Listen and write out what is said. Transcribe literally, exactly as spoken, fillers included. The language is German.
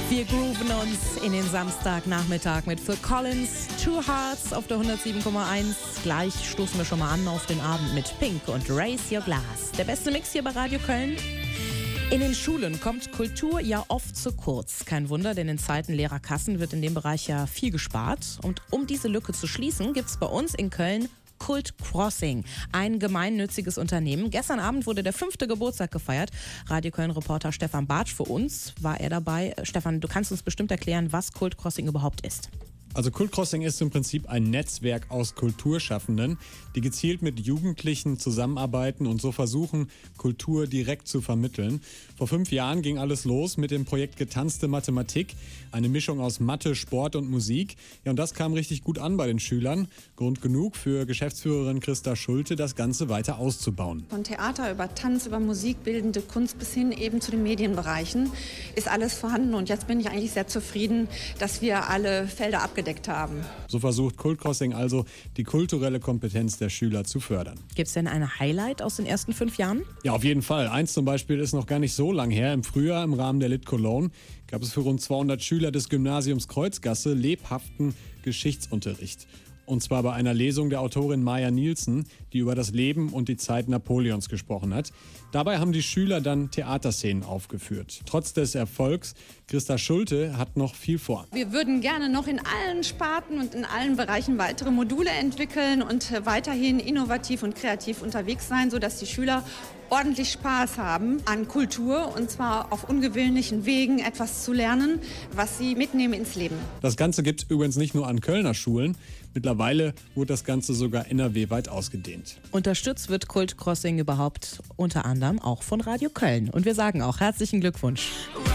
Wir grooven uns in den Samstagnachmittag mit Phil Collins, Two Hearts auf der hundertsieben Komma eins. Gleich stoßen wir schon mal an auf den Abend mit Pink und Raise Your Glass. Der beste Mix hier bei Radio Köln. In den Schulen kommt Kultur ja oft zu kurz. Kein Wunder, denn in Zeiten leerer Kassen wird in dem Bereich ja viel gespart. Und um diese Lücke zu schließen, gibt es bei uns in Köln Kult Crossing, ein gemeinnütziges Unternehmen. Gestern Abend wurde der fünfte Geburtstag gefeiert. Radio Köln-Reporter Stefan Bartsch für uns war er dabei. Stefan, du kannst uns bestimmt erklären, was Kult Crossing überhaupt ist. Also Kult Crossing ist im Prinzip ein Netzwerk aus Kulturschaffenden, die gezielt mit Jugendlichen zusammenarbeiten und so versuchen, Kultur direkt zu vermitteln. Vor fünf Jahren ging alles los mit dem Projekt Getanzte Mathematik, eine Mischung aus Mathe, Sport und Musik. Ja, und das kam richtig gut an bei den Schülern. Grund genug für Geschäftsführerin Christa Schulte, das Ganze weiter auszubauen. Von Theater über Tanz, über Musik, bildende Kunst bis hin eben zu den Medienbereichen ist alles vorhanden. Und jetzt bin ich eigentlich sehr zufrieden, dass wir alle Felder abgedeckt haben. So versucht Kult Crossing also, die kulturelle Kompetenz der Schüler zu fördern. Gibt es denn ein Highlight aus den ersten fünf Jahren? Ja, auf jeden Fall. Eins zum Beispiel ist noch gar nicht so lang her. Im Frühjahr im Rahmen der Lit Cologne gab es für rund zweihundert Schüler des Gymnasiums Kreuzgasse lebhaften Geschichtsunterricht. Und zwar bei einer Lesung der Autorin Maya Nielsen, die über das Leben und die Zeit Napoleons gesprochen hat. Dabei haben die Schüler dann Theaterszenen aufgeführt. Trotz des Erfolgs, Christa Schulte hat noch viel vor. Wir würden gerne noch in allen Sparten und in allen Bereichen weitere Module entwickeln und weiterhin innovativ und kreativ unterwegs sein, sodass die Schüler ordentlich Spaß haben an Kultur und zwar auf ungewöhnlichen Wegen etwas zu lernen, was sie mitnehmen ins Leben. Das Ganze gibt es übrigens nicht nur an Kölner Schulen. Mittlerweile wurde das Ganze sogar N R W-weit ausgedehnt. Unterstützt wird Kult Crossing überhaupt unter anderem auch von Radio Köln. Und wir sagen auch herzlichen Glückwunsch.